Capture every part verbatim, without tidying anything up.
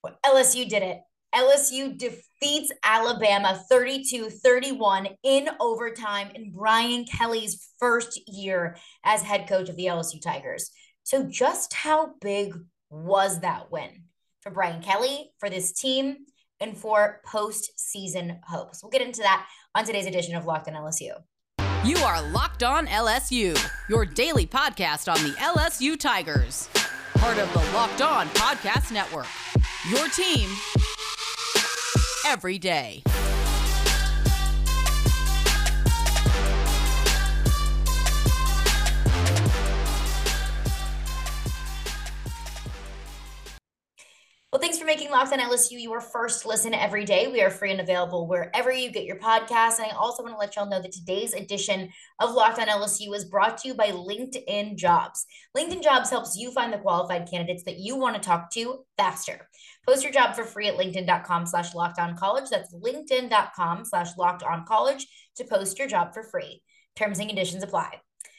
Well, L S U did it. L S U defeats Alabama thirty-two thirty-one in overtime in Brian Kelly's first year as head coach of the L S U Tigers. So, just how big was that win for Brian Kelly, for this team, and for postseason hopes? We'll get into that on today's edition of Locked on L S U. You are Locked on L S U, your daily podcast on the L S U Tigers. Part of the Locked On Podcast Network. Your team every day. Well, thanks for making Locked on L S U your first listen every day. We are free and available wherever you get your podcasts. And I also want to let y'all know that today's edition of Locked on L S U is brought to you by LinkedIn Jobs. LinkedIn Jobs helps you find the qualified candidates that you want to talk to faster. Post your job for free at linkedin.com slash locked on college. That's linkedin.com slash locked on college to post your job for free. Terms and conditions apply.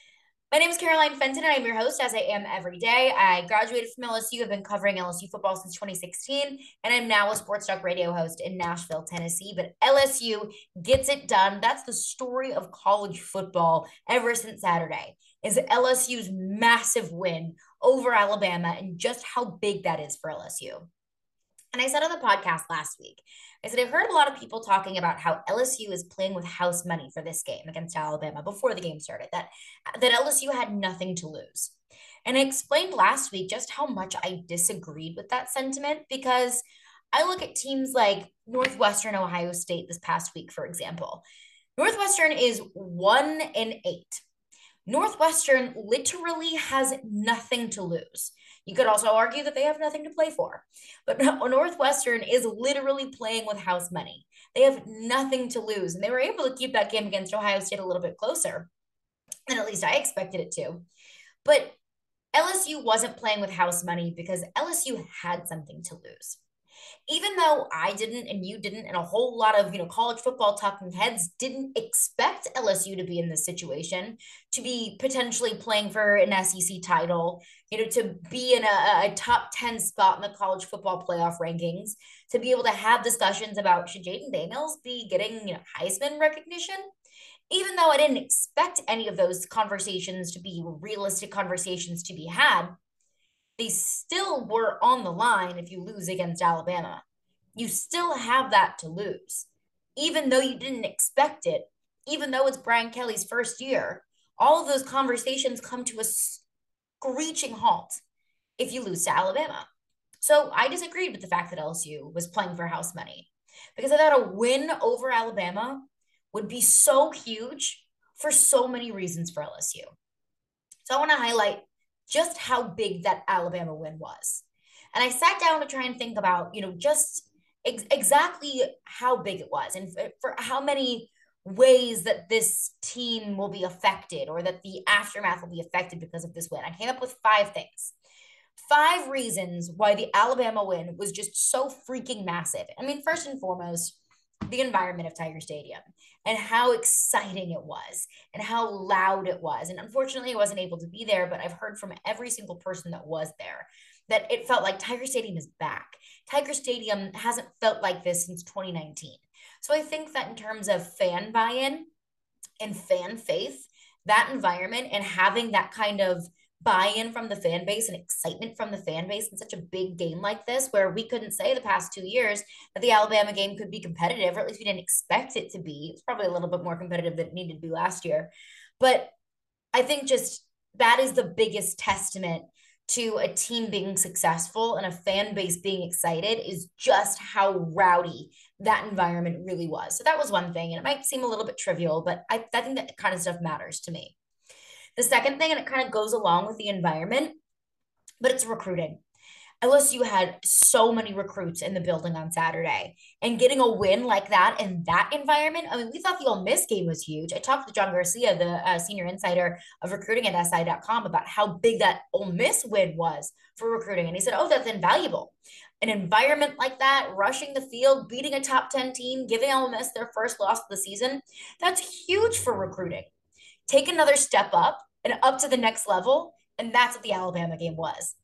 My name is Caroline Fenton, and I'm your host, as I am every day. I graduated from L S U. I've been covering L S U football since twenty sixteen, and I'm now a sports talk radio host in Nashville, Tennessee. But L S U gets it done. That's the story of college football ever since Saturday, is L S U's massive win over Alabama and just how big that is for L S U. And I said on the podcast last week, I said, I've heard a lot of people talking about how L S U is playing with house money for this game against Alabama before the game started, that, that L S U had nothing to lose. And I explained last week just how much I disagreed with that sentiment, because I look at teams like Northwestern, Ohio State this past week, for example. Northwestern is one and eight. Northwestern literally has nothing to lose. You could also argue that they have nothing to play for. But Northwestern is literally playing with house money. They have nothing to lose. And they were able to keep that game against Ohio State a little bit closer than at least I expected it to. But L S U wasn't playing with house money because L S U had something to lose. Even though I didn't and you didn't and a whole lot of, you know, college football talking heads didn't expect L S U to be in this situation, to be potentially playing for an S E C title, you know, to be in a, a top ten spot in the college football playoff rankings, to be able to have discussions about should Jayden Daniels be getting, you know, Heisman recognition. Even though I didn't expect any of those conversations to be realistic conversations to be had, they still were on the line if you lose against Alabama. You still have that to lose. Even though you didn't expect it, even though it's Brian Kelly's first year, all of those conversations come to a screeching halt if you lose to Alabama. So I disagreed with the fact that L S U was playing for house money, because I thought a win over Alabama would be so huge for so many reasons for L S U. So I want to highlight just how big that Alabama win was. And I sat down to try and think about, you know, just ex- exactly how big it was and for, for how many ways that this team will be affected, or that the aftermath will be affected because of this win. I came up with five things. Five reasons why the Alabama win was just so freaking massive. I mean, first and foremost, the environment of Tiger Stadium and how exciting it was and how loud it was. And unfortunately, I wasn't able to be there, but I've heard from every single person that was there that it felt like Tiger Stadium is back. Tiger Stadium hasn't felt like this since twenty nineteen. So I think that in terms of fan buy-in and fan faith, that environment and having that kind of buy-in from the fan base and excitement from the fan base in such a big game like this, where we couldn't say the past two years that the Alabama game could be competitive, or at least we didn't expect it to be. It's probably a little bit more competitive than it needed to be last year. But I think just that is the biggest testament to a team being successful and a fan base being excited, is just how rowdy that environment really was. So that was one thing. And it might seem a little bit trivial, but I, I think that kind of stuff matters to me. The second thing, and it kind of goes along with the environment, but it's recruiting. L S U had so many recruits in the building on Saturday, and getting a win like that in that environment. I mean, we thought the Ole Miss game was huge. I talked to John Garcia, the uh, senior insider of recruiting at S I dot com, about how big that Ole Miss win was for recruiting. And he said, oh, that's invaluable. An environment like that, rushing the field, beating a top ten team, giving Ole Miss their first loss of the season, that's huge for recruiting. Take another step up and up to the next level. And that's what the Alabama game was.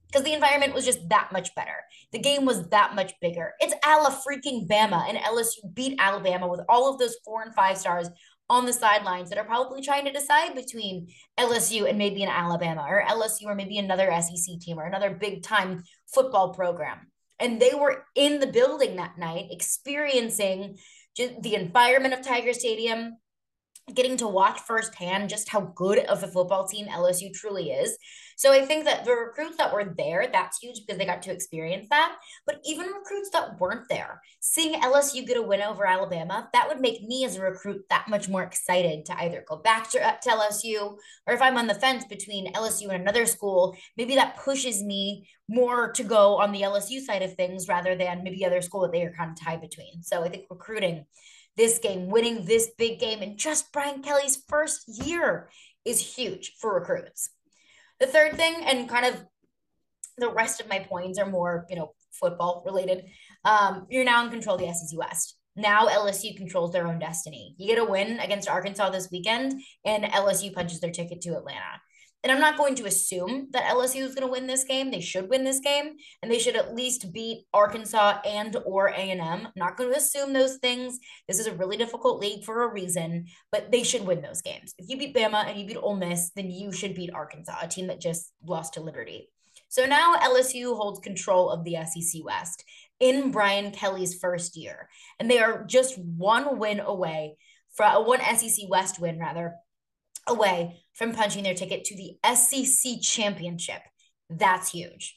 because the environment was just that much better. The game was that much bigger. It's a la freaking Bama, and L S U beat Alabama with all of those four and five stars on the sidelines that are probably trying to decide between L S U and maybe an Alabama, or L S U or maybe another S E C team or another big time football program. And they were in the building that night experiencing just the environment of Tiger Stadium, getting to watch firsthand just how good of a football team L S U truly is. So I think that the recruits that were there, that's huge because they got to experience that. But even recruits that weren't there, seeing L S U get a win over Alabama, that would make me as a recruit that much more excited to either go back to, to L S U, or if I'm on the fence between L S U and another school, maybe that pushes me more to go on the L S U side of things rather than maybe other school that they are kind of tied between. So I think recruiting this game, winning this big game in just Brian Kelly's first year is huge for recruits. The third thing, and kind of the rest of my points are more, you know, football related. Um, you're now in control of the S E C West. Now L S U controls their own destiny. You get a win against Arkansas this weekend, and L S U punches their ticket to Atlanta. And I'm not going to assume that L S U is going to win this game. They should win this game, and they should at least beat Arkansas and or A and M. I'm not going to assume those things. This is a really difficult league for a reason, but they should win those games. If you beat Bama and you beat Ole Miss, then you should beat Arkansas, a team that just lost to Liberty. So now L S U holds control of the S E C West in Brian Kelly's first year, and they are just one win away from one S E C West win, rather, away from punching their ticket to the S E C championship. That's huge.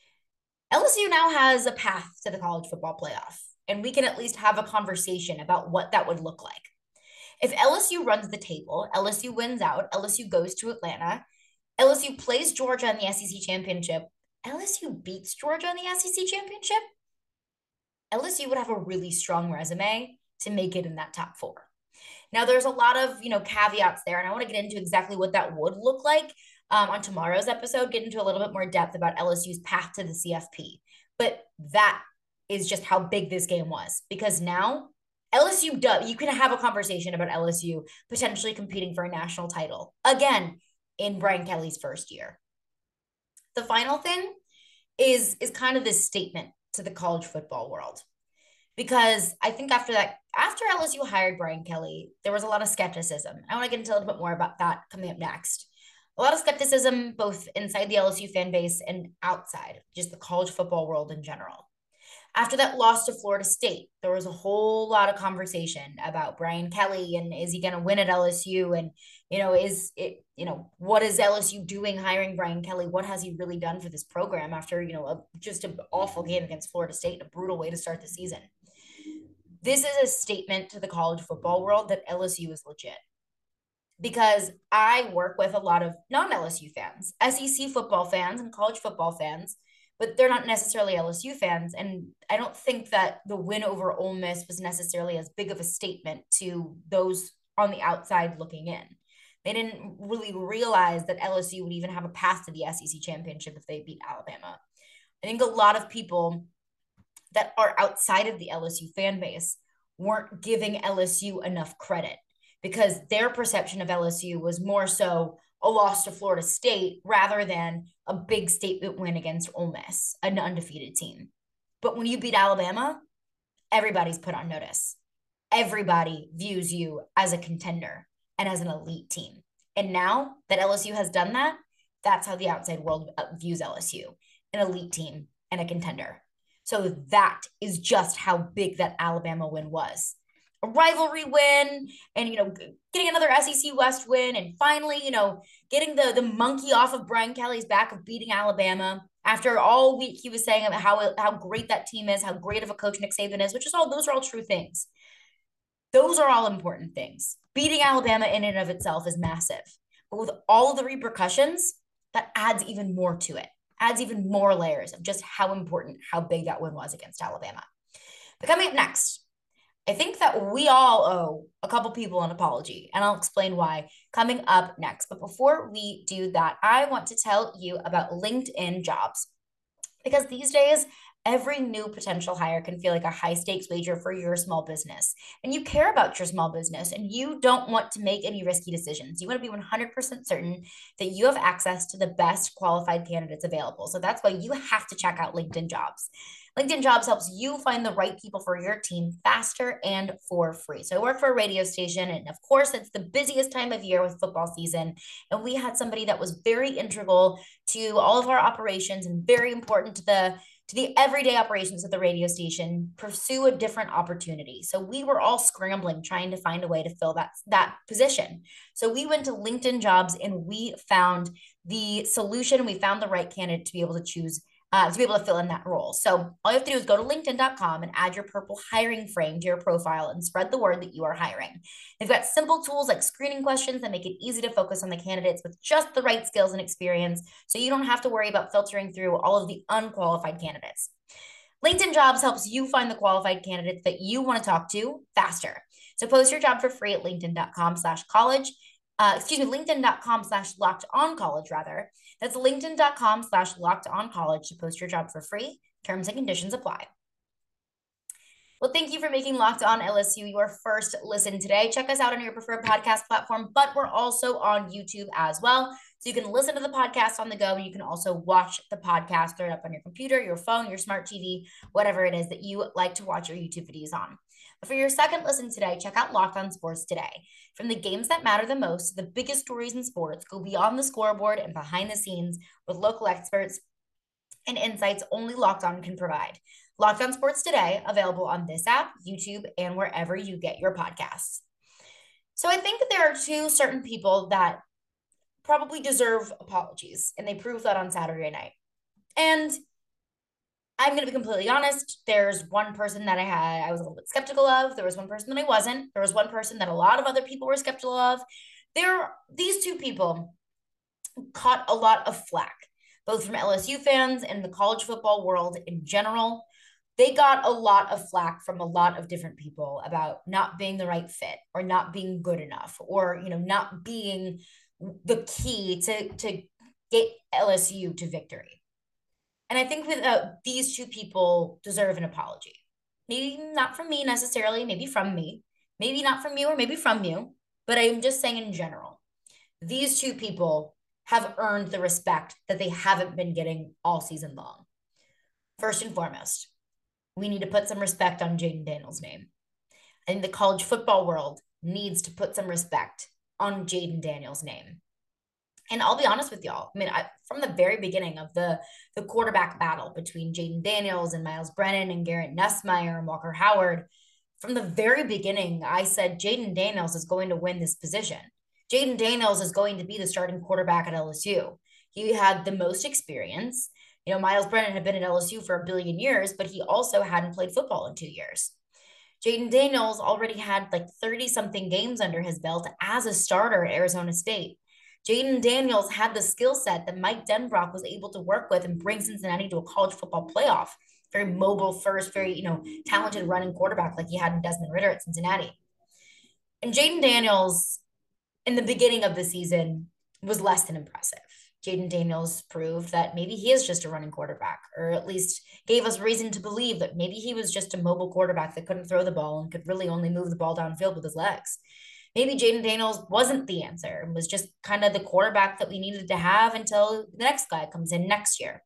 L S U now has a path to the college football playoff, and we can at least have a conversation about what that would look like. If L S U runs the table, L S U wins out, L S U goes to Atlanta, L S U plays Georgia in the S E C championship, L S U beats Georgia in the S E C championship, L S U would have a really strong resume to make it in that top four. Now, there's a lot of, you know, caveats there, and I want to get into exactly what that would look like um, on tomorrow's episode, get into a little bit more depth about L S U's path to the C F P. But that is just how big this game was, because now L S U does, you can have a conversation about L S U potentially competing for a national title, again, in Brian Kelly's first year. The final thing is, is kind of this statement to the college football world. Because I think after that, after L S U hired Brian Kelly, there was a lot of skepticism. I want to get into a little bit more about that coming up next. A lot of skepticism, both inside the L S U fan base and outside, just the college football world in general. After that loss to Florida State, there was a whole lot of conversation about Brian Kelly and is he going to win at L S U? And, you know, is it, you know, what is L S U doing hiring Brian Kelly? What has he really done for this program after, you know, a, just an awful game against Florida State, a brutal way to start the season? This is a statement to the college football world that L S U is legit. Because I work with a lot of non-L S U fans, S E C football fans and college football fans, but they're not necessarily L S U fans. And I don't think that the win over Ole Miss was necessarily as big of a statement to those on the outside looking in. They didn't really realize that L S U would even have a path to the S E C championship if they beat Alabama. I think a lot of people that are outside of the L S U fan base weren't giving L S U enough credit because their perception of L S U was more so a loss to Florida State rather than a big statement win against Ole Miss, an undefeated team. But when you beat Alabama, everybody's put on notice. Everybody views you as a contender and as an elite team. And now that L S U has done that, that's how the outside world views L S U, an elite team and a contender. So that is just how big that Alabama win was. A rivalry win and, you know, getting another S E C West win and finally, you know, getting the, the monkey off of Brian Kelly's back of beating Alabama. After all week he was saying about how, how great that team is, how great of a coach Nick Saban is, which is all, those are all true things. Those are all important things. Beating Alabama in and of itself is massive. But with all of the repercussions, that adds even more to it. Adds even more layers of just how important, how big that win was against Alabama. But coming up next, I think that we all owe a couple people an apology, and I'll explain why coming up next. But before we do that, I want to tell you about LinkedIn Jobs. Because these days, Every new potential hire can feel like a high stakes wager for your small business. And you care about your small business and you don't want to make any risky decisions. You want to be one hundred percent certain that you have access to the best qualified candidates available. So that's why you have to check out LinkedIn Jobs. LinkedIn Jobs helps you find the right people for your team faster and for free. So I work for a radio station, and of course, it's the busiest time of year with football season. And we had somebody that was very integral to all of our operations and very important to the to the everyday operations of the radio station, pursue a different opportunity. So we were all scrambling, trying to find a way to fill that, that position. So we went to LinkedIn Jobs and we found the solution. We found the right candidate to be able to choose Uh, to be able to fill in that role. So all you have to do is go to linkedin dot com and add your purple hiring frame to your profile and spread the word that you are hiring. They've got simple tools like screening questions that make it easy to focus on the candidates with just the right skills and experience, so you don't have to worry about filtering through all of the unqualified candidates. LinkedIn Jobs helps you find the qualified candidates that you want to talk to faster. So post your job for free at linkedin dot com slash college. Uh, excuse me, linkedin dot com slash locked on college, rather. That's linkedin dot com slash locked on college to post your job for free. Terms and conditions apply. Well, thank you for making Locked On L S U your first listen today. Check us out on your preferred podcast platform, but we're also on YouTube as well. So you can listen to the podcast on the go. You can also watch the podcast, throw it up on your computer, your phone, your smart T V, whatever it is that you like to watch your YouTube videos on. But for your second listen today, check out Locked On Sports Today. From the games that matter the most, the biggest stories in sports, go beyond the scoreboard and behind the scenes with local experts and insights only Locked On can provide. Locked On Sports Today, available on this app, YouTube, and wherever you get your podcasts. So I think that there are two certain people that probably deserve apologies, and they proved that on Saturday night. And I'm going to be completely honest. There's one person that I had, I was a little bit skeptical of. There was one person that I wasn't. There was one person that a lot of other people were skeptical of. There, these two people caught a lot of flack, both from L S U fans and the college football world in general. They got a lot of flack from a lot of different people about not being the right fit or not being good enough or, you know, not being the key to, to get L S U to victory. And I think with, uh, these two people deserve an apology. Maybe not from me necessarily, maybe from me, maybe not from you or maybe from you, but I'm just saying in general, these two people have earned the respect that they haven't been getting all season long. First and foremost, we need to put some respect on Jayden Daniels' name. I think the college football world needs to put some respect on Jayden Daniels' name. And I'll be honest with y'all. I mean, I, from the very beginning of the, the quarterback battle between Jayden Daniels and Myles Brennan and Garrett Nussmeier and Walker Howard, from the very beginning, I said Jayden Daniels is going to win this position. Jayden Daniels is going to be the starting quarterback at L S U. He had the most experience. You know, Myles Brennan had been at L S U for a billion years, but he also hadn't played football in two years. Jayden Daniels already had like thirty-something games under his belt as a starter at Arizona State. Jayden Daniels had the skill set that Mike Denbrock was able to work with and bring Cincinnati to a college football playoff. Very mobile first, very, you know, talented running quarterback like he had in Desmond Ridder at Cincinnati. And Jayden Daniels, in the beginning of the season, was less than impressive. Jayden Daniels proved that maybe he is just a running quarterback, or at least gave us reason to believe that maybe he was just a mobile quarterback that couldn't throw the ball and could really only move the ball downfield with his legs. Maybe Jayden Daniels wasn't the answer and was just kind of the quarterback that we needed to have until the next guy comes in next year.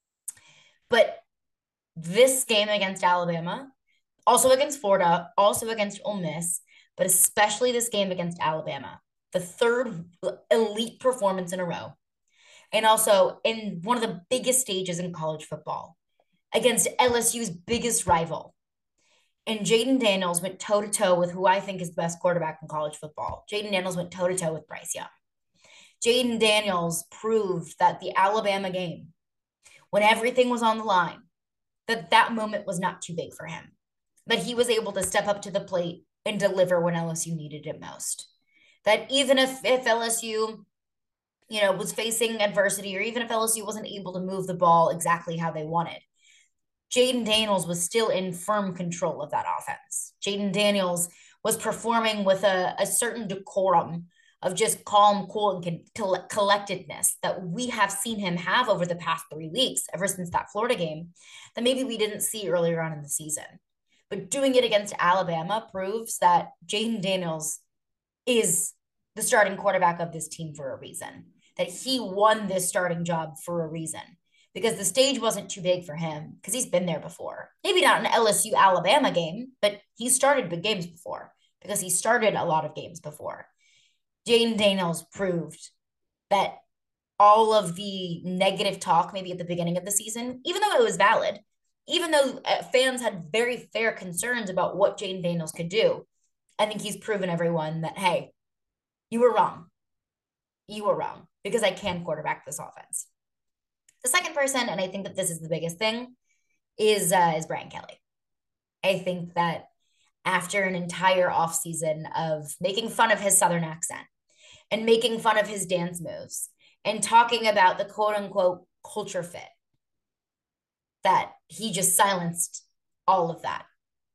But this game against Alabama, also against Florida, also against Ole Miss, but especially this game against Alabama, the third elite performance in a row, and also in one of the biggest stages in college football against L S U's biggest rival. And Jayden Daniels went toe-to-toe with who I think is the best quarterback in college football. Jayden Daniels went toe-to-toe with Bryce Young. Jayden Daniels proved that the Alabama game, when everything was on the line, that that moment was not too big for him, that he was able to step up to the plate and deliver when L S U needed it most. That even if, if L S U, you know, was facing adversity, or even if L S U wasn't able to move the ball exactly how they wanted, Jayden Daniels was still in firm control of that offense. Jayden Daniels was performing with a, a certain decorum of just calm, cool, and con- collectedness that we have seen him have over the past three weeks, ever since that Florida game, that maybe we didn't see earlier on in the season. But doing it against Alabama proves that Jayden Daniels is the starting quarterback of this team for a reason, that he won this starting job for a reason, because the stage wasn't too big for him because he's been there before. Maybe not an L S U Alabama game, but he started big games before because he started a lot of games before. Jayden Daniels proved that all of the negative talk, maybe at the beginning of the season, even though it was valid, even though fans had very fair concerns about what Jayden Daniels could do, I think he's proven everyone that, hey, you were wrong. You were wrong because I can quarterback this offense. The second person, and I think that this is the biggest thing, is uh, is Brian Kelly. I think that after an entire offseason of making fun of his Southern accent and making fun of his dance moves and talking about the quote unquote culture fit, that he just silenced all of that.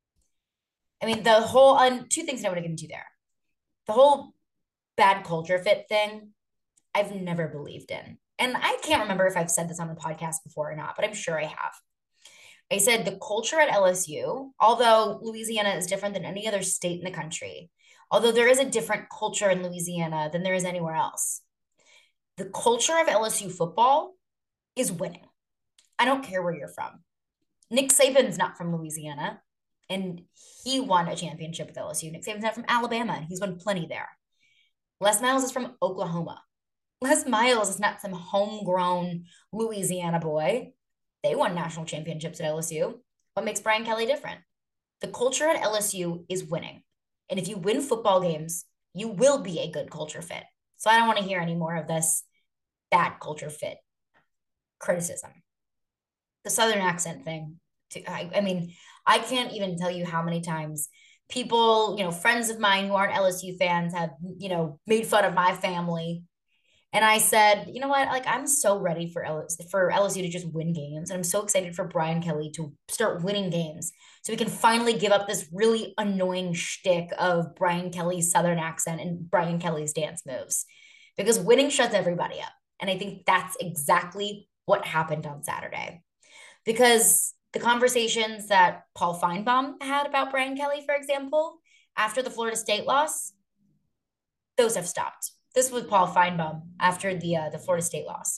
I mean, the whole, um, two things I want to get into there. The whole bad culture fit thing, I've never believed in. And I can't remember if I've said this on the podcast before or not, but I'm sure I have. I said the culture at L S U, although Louisiana is different than any other state in the country, although there is a different culture in Louisiana than there is anywhere else, the culture of L S U football is winning. I don't care where you're from. Nick Saban's not from Louisiana, and he won a championship with L S U. Nick Saban's not from Alabama, and he's won plenty there. Les Miles is from Oklahoma. Les Miles is not some homegrown Louisiana boy. They won national championships at L S U. What makes Brian Kelly different? The culture at L S U is winning. And if you win football games, you will be a good culture fit. So I don't want to hear any more of this bad culture fit criticism. The Southern accent thing. I, I mean, I can't even tell you how many times people, you know, friends of mine who aren't L S U fans have, you know, made fun of my family. And I said, you know what? Like, I'm so ready for L S U, for L S U to just win games. And I'm so excited for Brian Kelly to start winning games so we can finally give up this really annoying shtick of Brian Kelly's Southern accent and Brian Kelly's dance moves, because winning shuts everybody up. And I think that's exactly what happened on Saturday, because the conversations that Paul Feinbaum had about Brian Kelly, for example, after the Florida State loss, those have stopped. This was Paul Feinbaum after the uh, the Florida State loss.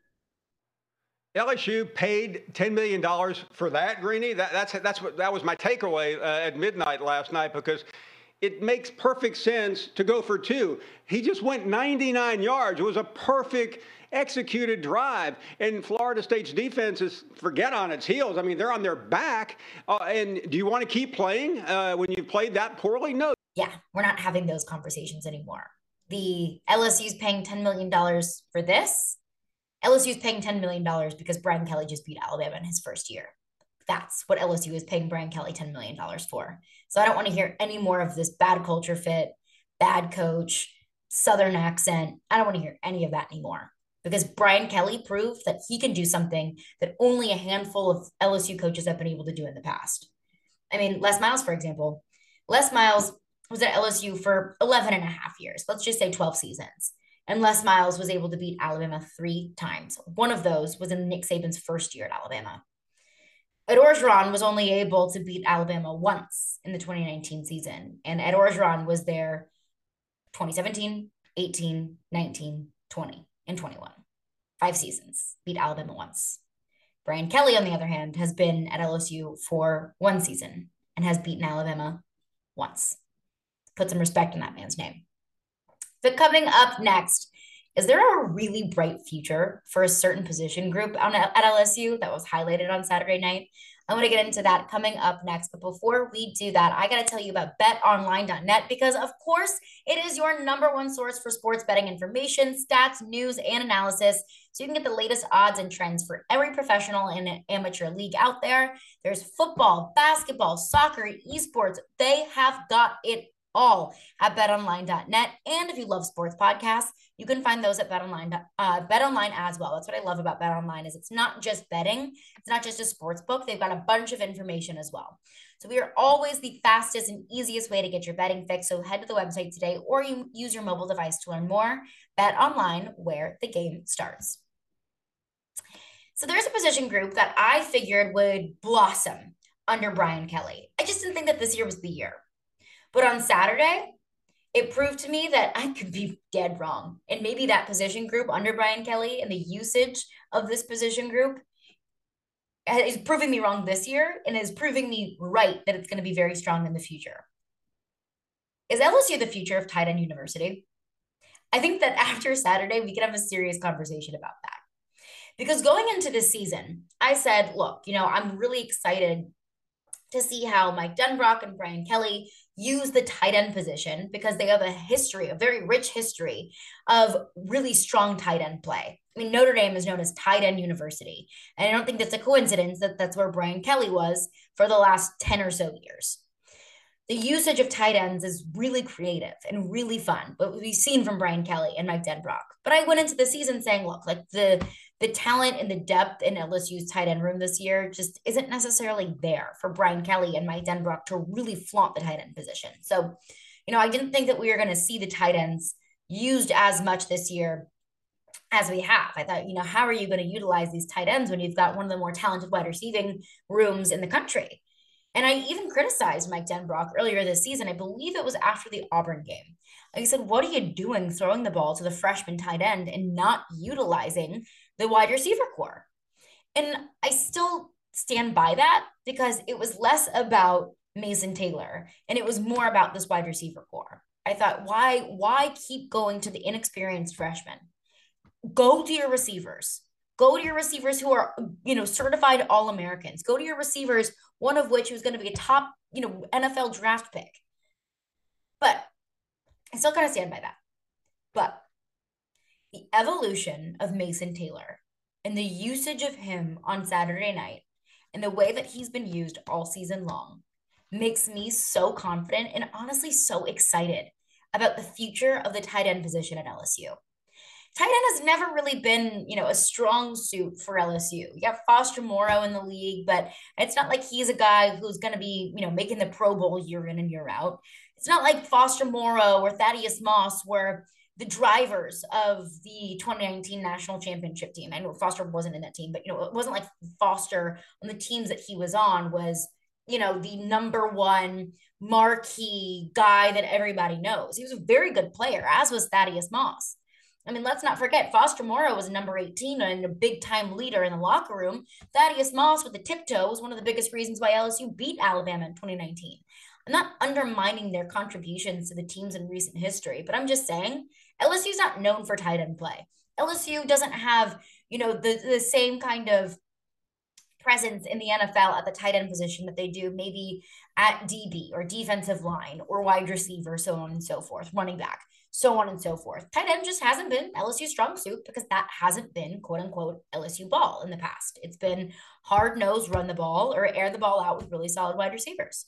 L S U paid ten million dollars for that, Greeny. That, that's that's what that was my takeaway uh, at midnight last night, because it makes perfect sense to go for two. He just went ninety-nine yards. It was a perfect executed drive, and Florida State's defense is forget on its heels. I mean, they're on their back. Uh, and do you want to keep playing uh, when you've played that poorly? No. Yeah, we're not having those conversations anymore. The L S U's paying ten million dollars for this. L S U's paying ten million dollars because Brian Kelly just beat Alabama in his first year. That's what L S U is paying Brian Kelly ten million dollars for. So I don't want to hear any more of this bad culture fit, bad coach, Southern accent. I don't want to hear any of that anymore, because Brian Kelly proved that he can do something that only a handful of L S U coaches have been able to do in the past. I mean, Les Miles, for example. Les Miles was at L S U for eleven and a half years. Let's just say twelve seasons. And Les Miles was able to beat Alabama three times. One of those was in Nick Saban's first year at Alabama. Ed Orgeron was only able to beat Alabama once in the twenty nineteen season. And Ed Orgeron was there twenty seventeen, eighteen, nineteen, twenty, and twenty-one. Five seasons, beat Alabama once. Brian Kelly, on the other hand, has been at L S U for one season and has beaten Alabama once. Put some respect in that man's name. But coming up next, is there a really bright future for a certain position group on, at L S U that was highlighted on Saturday night? I want to get into that coming up next. But before we do that, I got to tell you about bet online dot net, because, of course, it is your number one source for sports betting information, stats, news, and analysis. So you can get the latest odds and trends for every professional and amateur league out there. There's football, basketball, soccer, esports. They have got it all at bet online dot net. And if you love sports podcasts, you can find those at BetOnline, uh, BetOnline as well. That's what I love about BetOnline is it's not just betting. It's not just a sports book. They've got a bunch of information as well. So we are always the fastest and easiest way to get your betting fix. So head to the website today or you use your mobile device to learn more. BetOnline, where the game starts. So there's a position group that I figured would blossom under Brian Kelly. I just didn't think that this year was the year. But on Saturday, it proved to me that I could be dead wrong. And maybe that position group under Brian Kelly and the usage of this position group is proving me wrong this year and is proving me right that it's going to be very strong in the future. Is L S U the future of tight end university? I think that after Saturday, we can have a serious conversation about that. Because going into this season, I said, look, you know, I'm really excited to see how Mike Denbrock and Brian Kelly use the tight end position because they have a history, a very rich history of really strong tight end play. I mean, Notre Dame is known as tight end university. And I don't think that's a coincidence that that's where Brian Kelly was for the last ten or so years. The usage of tight ends is really creative and really fun, but we've seen from Brian Kelly and Mike Denbrock. But I went into the season saying, look, like the the talent and the depth in L S U's tight end room this year just isn't necessarily there for Brian Kelly and Mike Denbrock to really flaunt the tight end position. So, you know, I didn't think that we were going to see the tight ends used as much this year as we have. I thought, you know, how are you going to utilize these tight ends when you've got one of the more talented wide receiving rooms in the country? And I even criticized Mike Denbrock earlier this season. I believe it was after the Auburn game. I said, what are you doing throwing the ball to the freshman tight end and not utilizing the wide receiver core? And I still stand by that because it was less about Mason Taylor and it was more about this wide receiver core. I thought, why, why keep going to the inexperienced freshmen? Go to your receivers. Go to your receivers who are, you know, certified All-Americans. Go to your receivers, one of which was going to be a top, you know, N F L draft pick. But I still kind of stand by that. But the evolution of Mason Taylor and the usage of him on Saturday night and the way that he's been used all season long makes me so confident and honestly so excited about the future of the tight end position at L S U. Tight end has never really been, you know, a strong suit for L S U. You got Foster Moreau in the league, but it's not like he's a guy who's going to be, you know, making the Pro Bowl year in and year out. It's not like Foster Moreau or Thaddeus Moss were the drivers of the twenty nineteen national championship team. I know Foster wasn't in that team, but, you know, it wasn't like Foster on the teams that he was on was, you know, the number one marquee guy that everybody knows. He was a very good player, as was Thaddeus Moss. I mean, let's not forget, Foster Moreau was number eighteen and a big-time leader in the locker room. Thaddeus Moss with the tiptoe was one of the biggest reasons why L S U beat Alabama in twenty nineteen. I'm not undermining their contributions to the teams in recent history, but I'm just saying L S U's not known for tight end play. L S U doesn't have, you know, the, the same kind of presence in the N F L at the tight end position that they do maybe at D B or defensive line or wide receiver, so on and so forth, running back, so on and so forth. Tight end just hasn't been L S U's strong suit because that hasn't been quote unquote L S U ball in the past. It's been hard nosed, run the ball or air the ball out with really solid wide receivers.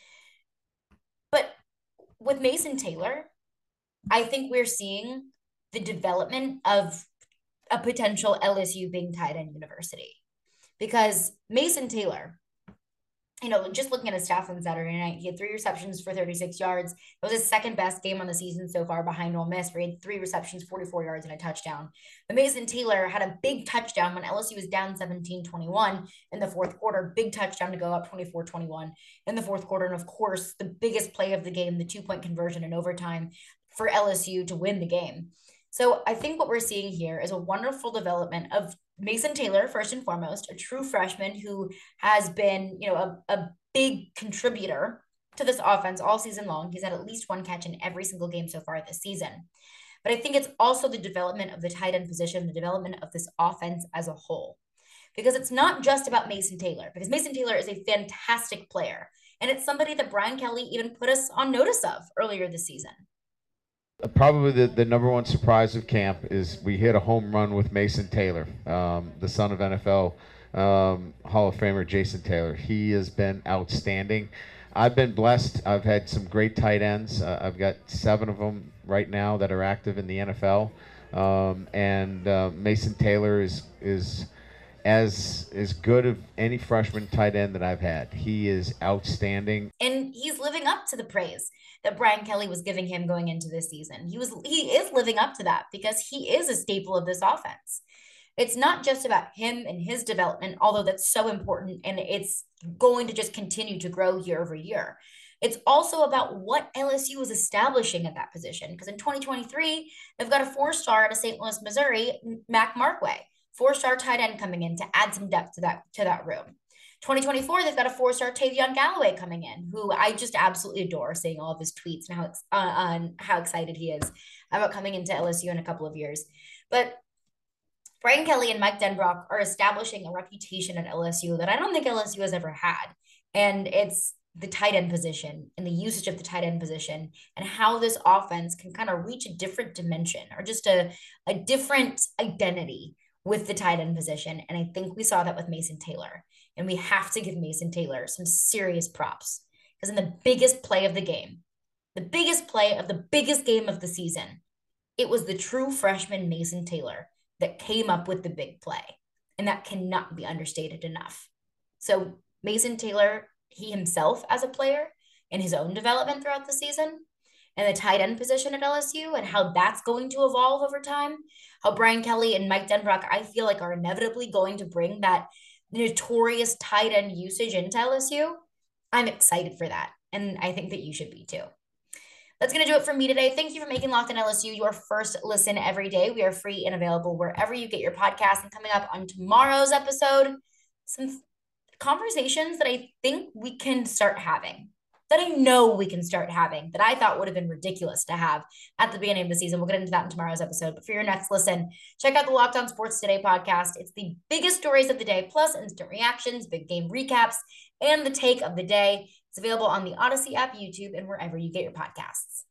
But with Mason Taylor, I think we're seeing the development of a potential L S U being tight end university. Because Mason Taylor, you know, just looking at his stats on Saturday night, he had three receptions for thirty-six yards. It was his second best game on the season so far behind Ole Miss, where he had three receptions, forty-four yards, and a touchdown. But Mason Taylor had a big touchdown when L S U was down seventeen twenty-one in the fourth quarter. Big touchdown to go up twenty-four twenty-one in the fourth quarter. And of course, the biggest play of the game, the two-point conversion in overtime for L S U to win the game. So I think what we're seeing here is a wonderful development of Mason Taylor, first and foremost, a true freshman who has been, you know, a, a big contributor to this offense all season long. He's had at least one catch in every single game so far this season. But I think it's also the development of the tight end position, the development of this offense as a whole. Because it's not just about Mason Taylor, because Mason Taylor is a fantastic player. And it's somebody that Brian Kelly even put us on notice of earlier this season. Probably the, the number one surprise of camp is we hit a home run with Mason Taylor, um, the son of N F L um, Hall of Famer Jason Taylor. He has been outstanding. I've been blessed. I've had some great tight ends. Uh, I've got seven of them right now that are active in the N F L. Um, and uh, Mason Taylor is is as as good of any freshman tight end that I've had. He is outstanding, and he's living up to the praise that Brian Kelly was giving him going into this season. He was he is living up to that because he is a staple of this offense. It's not just about him and his development, although that's so important and it's going to just continue to grow year over year. It's also about what L S U is establishing at that position. Because in twenty twenty-three, they've got a four-star out of Saint Louis, Missouri, Mac Markway, four-star tight end coming in to add some depth to that, to that room. twenty twenty-four, they've got a four-star Tavion Galloway coming in, who I just absolutely adore, seeing all of his tweets and how, uh, on how excited he is about coming into L S U in a couple of years. But Brian Kelly and Mike Denbrock are establishing a reputation at L S U that I don't think L S U has ever had. And it's the tight end position and the usage of the tight end position and how this offense can kind of reach a different dimension or just a, a different identity with the tight end position. And I think we saw that with Mason Taylor. And we have to give Mason Taylor some serious props because in the biggest play of the game, the biggest play of the biggest game of the season, it was the true freshman Mason Taylor that came up with the big play. And that cannot be understated enough. So Mason Taylor, he himself as a player in his own development throughout the season and the tight end position at L S U and how that's going to evolve over time, how Brian Kelly and Mike Denbrock, I feel like are inevitably going to bring that notorious tight end usage into L S U. I'm excited for that. And I think that you should be too. That's going to do it for me today. Thank you for making Locked On L S U your first listen every day. We are free and available wherever you get your podcast. And coming up on tomorrow's episode, some conversations that I think we can start having, that I know we can start having, that I thought would have been ridiculous to have at the beginning of the season. We'll get into that in tomorrow's episode. But for your next listen, check out the Locked On Sports Today podcast. It's the biggest stories of the day, plus instant reactions, big game recaps, and the take of the day. It's available on the Odyssey app, YouTube, and wherever you get your podcasts.